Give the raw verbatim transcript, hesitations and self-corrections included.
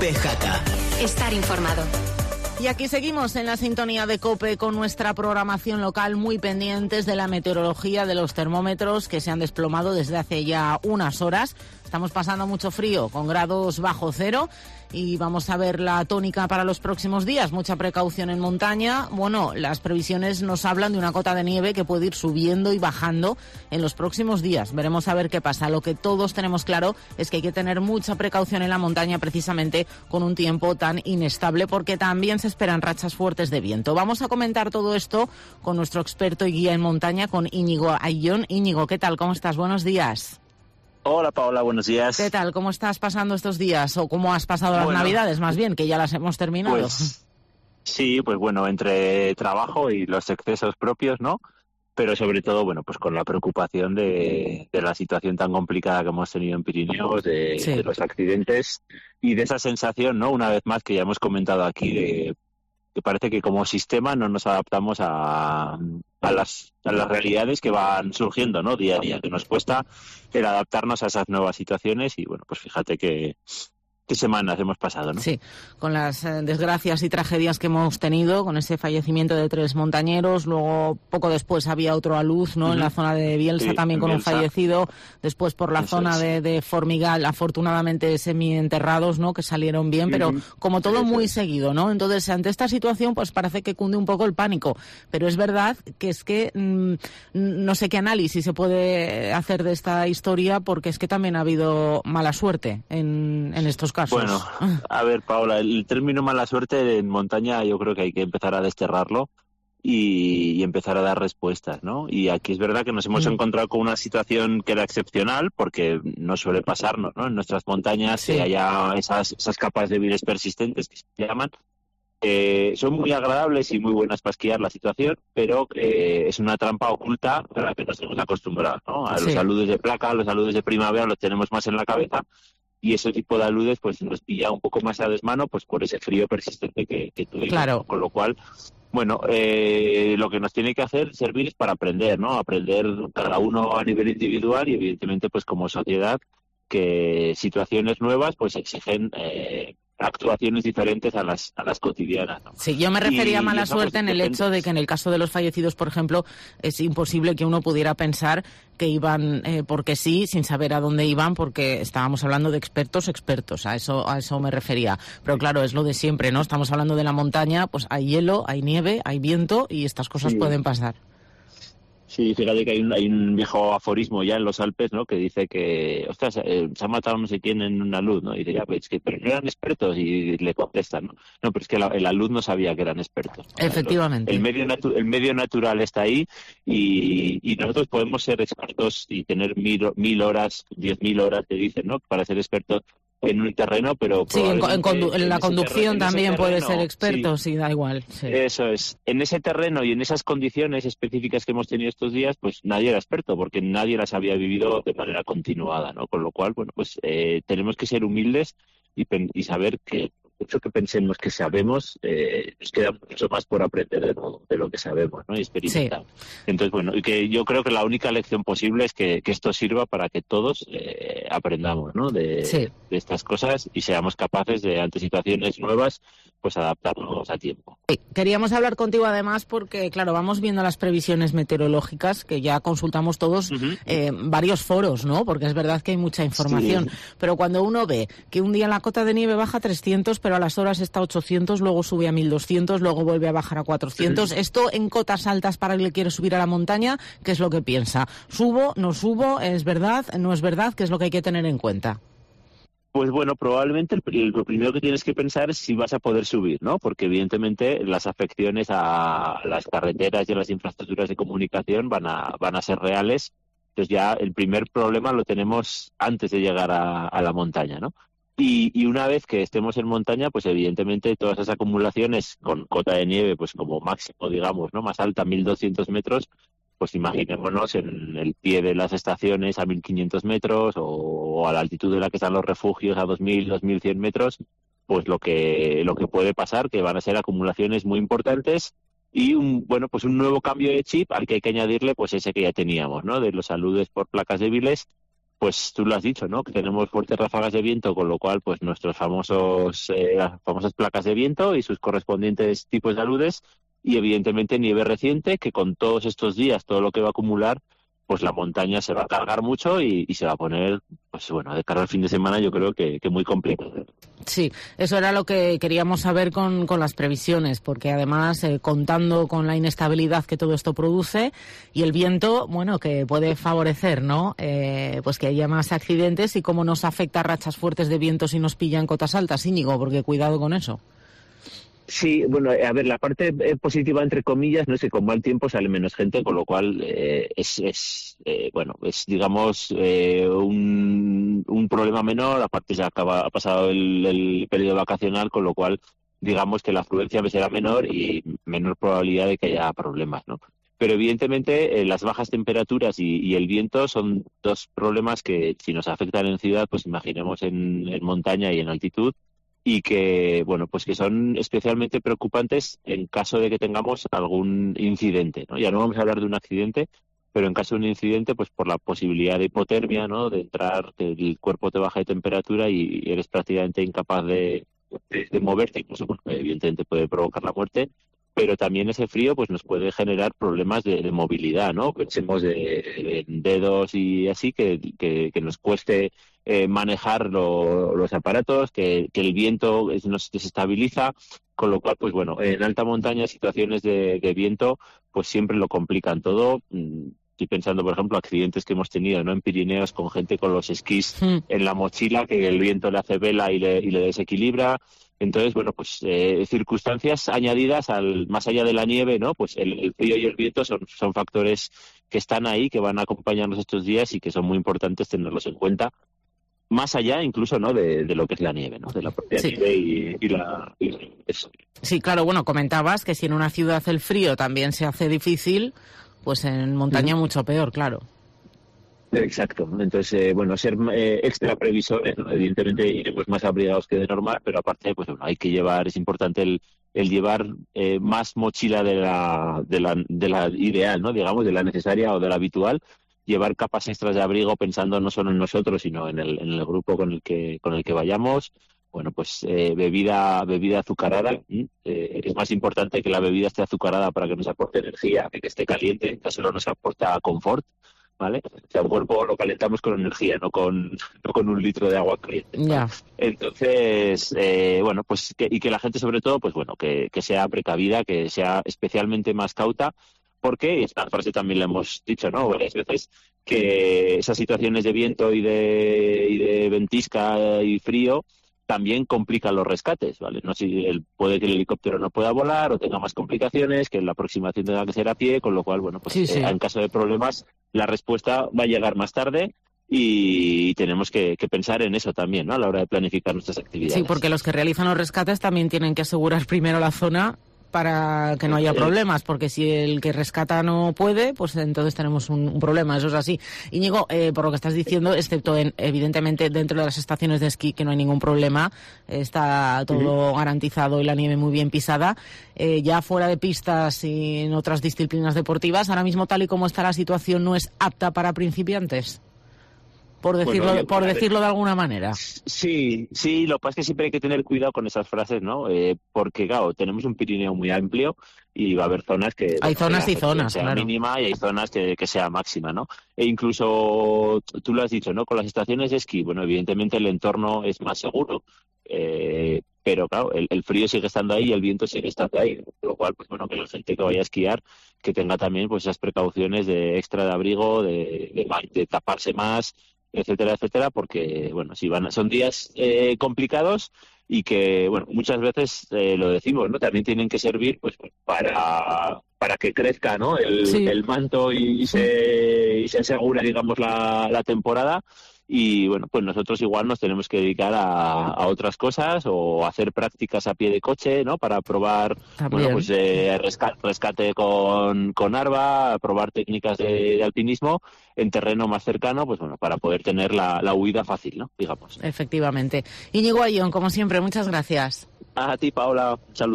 COPE Jaca. Estar informado. Y aquí seguimos en la sintonía de COPE con nuestra programación local, muy pendientes de la meteorología, de los termómetros que se han desplomado desde hace ya unas horas. Estamos pasando mucho frío, con grados bajo cero, y vamos a ver la tónica para los próximos días. Mucha precaución en montaña. Bueno, las previsiones nos hablan de una cota de nieve que puede ir subiendo y bajando en los próximos días. Veremos a ver qué pasa. Lo que todos tenemos claro es que hay que tener mucha precaución en la montaña, precisamente con un tiempo tan inestable, porque también se esperan rachas fuertes de viento. Vamos a comentar todo esto con nuestro experto y guía en montaña, con Íñigo Ayllón. Íñigo, ¿qué tal? ¿Cómo estás? Buenos días. Hola Paola, buenos días. ¿Qué tal? ¿Cómo estás pasando estos días? ¿O cómo has pasado las bueno, Navidades, más bien, que ya las hemos terminado? Pues, sí, pues bueno, entre trabajo y los excesos propios, ¿no? Pero sobre todo, bueno, pues con la preocupación de, de la situación tan complicada que hemos tenido en Pirineos, de, sí. de los accidentes y de esa sensación, ¿no? Una vez más, que ya hemos comentado aquí, de que parece que como sistema no nos adaptamos a, a, las, a las realidades que van surgiendo, ¿no? Día a día, que nos cuesta el adaptarnos a esas nuevas situaciones. Y bueno, pues fíjate que qué semanas hemos pasado, ¿no? Sí, con las eh, desgracias y tragedias que hemos tenido, con ese fallecimiento de tres montañeros, luego poco después había otro a luz, ¿no? Uh-huh. En la zona de Bielsa, sí, también con Bielsa. Un fallecido, después por la Eso zona es. de, de Formigal, afortunadamente semi-enterrados, ¿no? Que salieron bien, uh-huh. pero como todo sí, muy sí. seguido, ¿no? Entonces, ante esta situación, pues parece que cunde un poco el pánico, pero es verdad que es que mmm, no sé qué análisis se puede hacer de esta historia, porque es que también ha habido mala suerte en, en estos casos. Bueno, a ver, Paola, el término mala suerte en montaña yo creo que hay que empezar a desterrarlo y, y empezar a dar respuestas, ¿no? Y aquí es verdad que nos hemos mm. encontrado con una situación que era excepcional, porque no suele pasarnos, ¿no? En nuestras montañas sí. que haya esas, esas capas débiles persistentes que se llaman. Eh, son muy agradables y muy buenas para esquiar la situación, pero eh, es una trampa oculta a la que nos hemos acostumbrado, ¿no? A sí. los aludes de placa, a los aludes de primavera los tenemos más en la cabeza. Y ese tipo de aludes pues nos pilla un poco más a desmano, pues por ese frío persistente que, que tuvimos. Claro. Con lo cual, bueno, eh, lo que nos tiene que hacer servir es para aprender, ¿no? Aprender cada uno a nivel individual y evidentemente pues como sociedad, que situaciones nuevas pues exigen eh, actuaciones diferentes a las a las cotidianas, ¿no? Sí, yo me refería y, a mala suerte en el hecho de que en el caso de los fallecidos, por ejemplo, es imposible que uno pudiera pensar que iban eh, porque sí, sin saber a dónde iban, porque estábamos hablando de expertos, expertos, a eso a eso me refería. Pero claro, es lo de siempre, ¿no? Estamos hablando de la montaña, pues hay hielo, hay nieve, hay viento y estas cosas sí. pueden pasar. Sí, fíjate que hay un, hay un viejo aforismo ya en los Alpes, ¿no? Que dice que, ostras, eh, se ha matado no sé quién en una luz, ¿no? Y dice, ya, pues que, pero no eran expertos, y le contestan, ¿no? No, pero es que la, la luz no sabía que eran expertos, ¿no? Efectivamente. El medio, natu- el medio natural está ahí y, y nosotros podemos ser expertos y tener mil, mil horas, diez mil horas, te dicen, ¿no? Para ser expertos en un terreno, pero sí, en, en, condu- en la conducción terreno, también puede ser experto, sí, sí da igual. Sí. Eso es. En ese terreno y en esas condiciones específicas que hemos tenido estos días, pues nadie era experto, porque nadie las había vivido de manera continuada, ¿no? Con lo cual, bueno, pues eh, tenemos que ser humildes y, pen- y saber que mucho que pensemos que sabemos, eh, nos queda mucho más por aprender de lo, de lo que sabemos, ¿no? Y experimentar. Sí. Entonces, bueno, y que yo creo que la única lección posible es que, que esto sirva para que todos eh, aprendamos, ¿no? De, sí. de estas cosas y seamos capaces de, ante situaciones nuevas, pues adaptarnos a tiempo. Sí. Queríamos hablar contigo además porque, claro, vamos viendo las previsiones meteorológicas, que ya consultamos todos uh-huh. eh, varios foros, ¿no? Porque es verdad que hay mucha información, sí. pero cuando uno ve que un día la cota de nieve baja a trescientos, pero a las horas está a ochocientos, luego sube a mil doscientos, luego vuelve a bajar a cuatrocientos. Uh-huh. Esto en cotas altas para el que quiere subir a la montaña, ¿qué es lo que piensa? ¿Subo? ¿No subo? ¿Es verdad? ¿No es verdad? ¿Qué es lo que hay que tener en cuenta? Pues bueno, probablemente el, lo primero que tienes que pensar es si vas a poder subir, ¿no? Porque evidentemente las afecciones a las carreteras y a las infraestructuras de comunicación van a van a ser reales. Entonces ya el primer problema lo tenemos antes de llegar a, a la montaña, ¿no? Y, y una vez que estemos en montaña, pues evidentemente todas esas acumulaciones con cota de nieve, pues como máximo, digamos, ¿no? Más alta, mil doscientos metros, pues imaginémonos en el pie de las estaciones a mil quinientos metros o, o a la altitud de la que están los refugios a dos mil, dos mil cien metros, pues lo que lo que puede pasar, que van a ser acumulaciones muy importantes y un bueno pues un nuevo cambio de chip al que hay que añadirle pues ese que ya teníamos, ¿no? De los aludes por placas débiles, pues tú lo has dicho, ¿no? Que tenemos fuertes ráfagas de viento, con lo cual, pues nuestros famosos, eh, las famosas placas de viento y sus correspondientes tipos de aludes, y evidentemente nieve reciente, que con todos estos días, todo lo que va a acumular, pues la montaña se va a cargar mucho y, y se va a poner, pues bueno, de cara al fin de semana yo creo que, que muy complicado. Sí, eso era lo que queríamos saber con, con las previsiones, porque además eh, contando con la inestabilidad que todo esto produce y el viento, bueno, que puede favorecer, ¿no? Eh, pues que haya más accidentes y cómo nos afecta rachas fuertes de viento si nos pillan cotas altas, Íñigo, porque cuidado con eso. Sí, bueno, a ver, la parte eh, positiva, entre comillas, no es que con mal tiempo sale menos gente, con lo cual eh, es, es eh, bueno, es, digamos, eh, un, un problema menor. Aparte ya acaba, ha pasado el, el periodo vacacional, con lo cual, digamos que la afluencia será menor y menor probabilidad de que haya problemas, ¿no? Pero evidentemente eh, las bajas temperaturas y, y el viento son dos problemas que, si nos afectan en ciudad, pues imaginemos en, en montaña y en altitud, y que, bueno, pues que son especialmente preocupantes en caso de que tengamos algún incidente, ¿no? Ya no vamos a hablar de un accidente, pero en caso de un incidente, pues por la posibilidad de hipotermia, ¿no? De entrar, que el cuerpo te baja de temperatura y eres prácticamente incapaz de, de, de moverte, incluso, bueno, evidentemente puede provocar la muerte, pero también ese frío pues nos puede generar problemas de, de movilidad, ¿no? Pensemos de, de dedos y así, que, que, que nos cueste eh, manejar lo, los aparatos, que, que el viento nos desestabiliza, con lo cual, pues bueno, en alta montaña situaciones de, de viento pues siempre lo complican todo. Estoy pensando, por ejemplo, accidentes que hemos tenido, ¿no? En Pirineos, con gente con los esquís mm. en la mochila, que el viento le hace vela y le, y le desequilibra. Entonces, bueno, pues eh, circunstancias añadidas al más allá de la nieve, ¿no? Pues el, el frío y el viento son, son factores que están ahí, que van a acompañarnos estos días y que son muy importantes tenerlos en cuenta, más allá incluso, ¿no? de, de lo que es la nieve, ¿no? De la propia sí. nieve y, y la... Y eso. Sí, claro, bueno, comentabas que si en una ciudad el frío también se hace difícil, pues en montaña mm. mucho peor, claro. Exacto. Entonces, eh, bueno, ser eh, extra previsores, ¿no? Evidentemente iremos más abrigados que de normal, pero aparte, pues bueno, hay que llevar, es importante el, el llevar eh, más mochila de la, de la de la ideal, ¿no? Digamos, de la necesaria o de la habitual, llevar capas extras de abrigo pensando no solo en nosotros, sino en el, en el grupo con el que con el que vayamos. Bueno, pues eh, bebida bebida azucarada. ¿eh? Es más importante que la bebida esté azucarada para que nos aporte energía, que, que esté caliente, que solo nos aporta confort. ¿Vale? O sea, el cuerpo lo calentamos con energía, no con no con un litro de agua caliente. ¿no? Yeah. Entonces, eh, bueno, pues que, y que la gente sobre todo, pues bueno, que, que sea precavida, que sea especialmente más cauta, porque esta frase también la hemos dicho, ¿no? Varias veces, que esas situaciones de viento y de y de ventisca y frío también complican los rescates, ¿vale? No si el, puede que el helicóptero no pueda volar o tenga más complicaciones, que la aproximación tenga que ser a pie, con lo cual, bueno, pues sí, sí. Eh, en caso de problemas la respuesta va a llegar más tarde y tenemos que, que pensar en eso también, ¿no? A la hora de planificar nuestras actividades. Sí, porque los que realizan los rescates también tienen que asegurar primero la zona para que no haya problemas, porque si el que rescata no puede, pues entonces tenemos un, un problema, eso es así. Íñigo, eh, por lo que estás diciendo, excepto en, evidentemente dentro de las estaciones de esquí, que no hay ningún problema, está todo uh-huh. garantizado y la nieve muy bien pisada, eh, ya fuera de pistas y en otras disciplinas deportivas, ahora mismo tal y como está la situación no es apta para principiantes. Por decirlo, bueno, yo, por decirlo de alguna manera. Sí, sí, lo que pasa es que siempre hay que tener cuidado con esas frases, ¿no? Eh, porque, claro, tenemos un Pirineo muy amplio y va a haber zonas que... Hay bueno, zonas que y zonas, sea claro. mínima y hay zonas que, que sea máxima, ¿no? E incluso, tú lo has dicho, ¿no? Con las estaciones de esquí, bueno, evidentemente el entorno es más seguro, eh, pero, claro, el, el frío sigue estando ahí y el viento sigue estando ahí, por lo cual, pues bueno, que la gente que vaya a esquiar, que tenga también, pues, esas precauciones de extra de abrigo, de, de, de taparse más, etcétera, etcétera, porque, bueno, si van, son días eh, complicados y que, bueno, muchas veces eh, lo decimos, ¿no? También tienen que servir, pues, para para que crezca, ¿no? El, sí. el manto y, y se y se asegura, digamos, la, la temporada. Y bueno, pues nosotros igual nos tenemos que dedicar a, a otras cosas o hacer prácticas a pie de coche, ¿no? Para probar, también. bueno, pues eh, rescate, rescate con, con Arva, probar técnicas de, de alpinismo en terreno más cercano, pues bueno, para poder tener la, la huida fácil, ¿no? Digamos. Efectivamente. Íñigo Ayón, como siempre, muchas gracias. A ti, Paola. Salud.